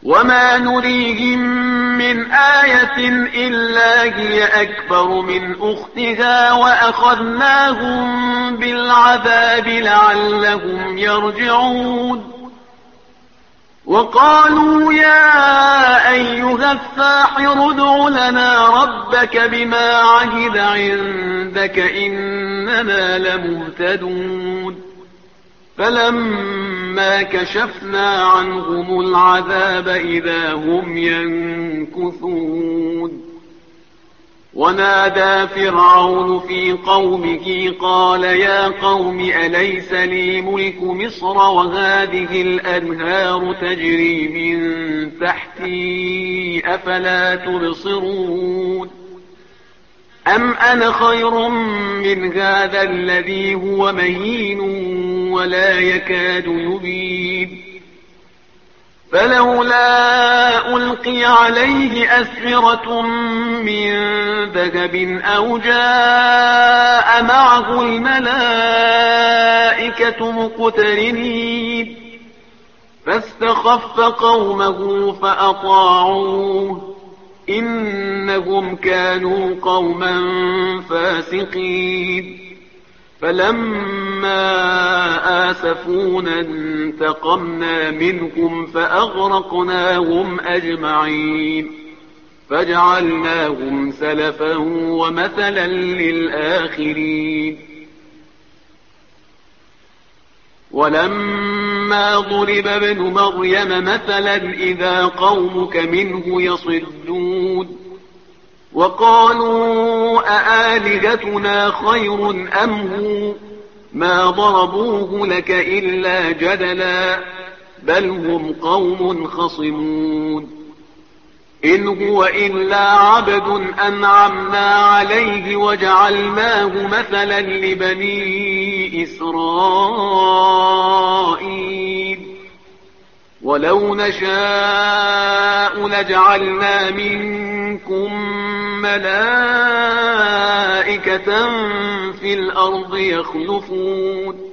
وما نريهم من آية إلا هي أكبر من أختها وأخذناهم بالعذاب لعلهم يرجعون وقالوا يا أيها الساحر ادع لنا ربك بما عهد عندك إننا لمهتدون فلما كشفنا عنهم العذاب إذا هم ينكثون ونادى فرعون في قومه قال يا قوم أليس لي ملك مصر وهذه الأنهار تجري من تحتي أفلا تبصرون أم أنا خير من هذا الذي هو مهين ولا يكاد يبين فلولا ألقي عليه أسورة من ذهب أو جاء معه الملائكة مقترنين فاستخف قومه فأطاعوه إنهم كانوا قوما فاسقين فلما آسفونا انتقمنا منهم فأغرقناهم أجمعين فجعلناهم سلفا ومثلا للآخرين ولما ضرب ابن مريم مثلا إذا قومك منه يصدون وقالوا أآلهتنا خير أم هو ما ضربوه لك إلا جدلا بل هم قوم خصمون إن هو إلا عبد أنعمنا عليه وجعلناه مثلا لبني إسرائيل ولو نشاء لجعلنا منكم ملائكة في الأرض يخلفون